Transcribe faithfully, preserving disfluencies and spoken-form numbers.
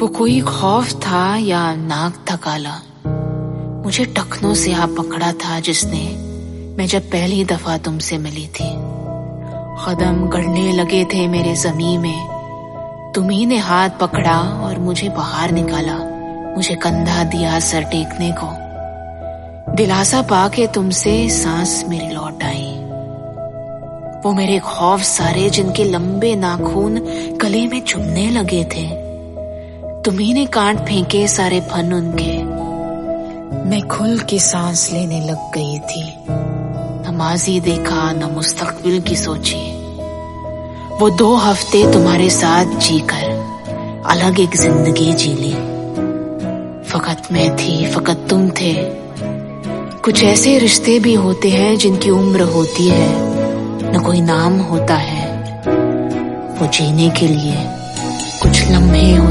वो कोई खौफ था या नाक था काला, मुझे टखनों से आ पकड़ा था जिसने, मैं जब पहली दफा तुमसे मिली थी। कदम गड़ने लगे थे मेरे ज़मीं में, तुम्ही ने हाथ पकड़ा और मुझे बाहर निकाला, मुझे कंधा दिया सर टेकने को। दिलासा पाके तुमसे सांस मेरी लौट आई। वो मेरे खौफ सारे जिनके लंबे नाखून गले में चुभने लगे थे, तुम्ही ने काट फेंके सारे फन उनके। मैं खुल के सांस लेने लग गई थी, न माजी देखा न मुस्तकबिल की सोची। वो दो हफ्ते तुम्हारे साथ जीकर अलग एक जिंदगी जी ली। फकत मैं थी, फकत तुम थे। कुछ ऐसे रिश्ते भी होते हैं जिनकी उम्र होती है, न कोई नाम होता है। वो जीने के लिए कुछ लम्हे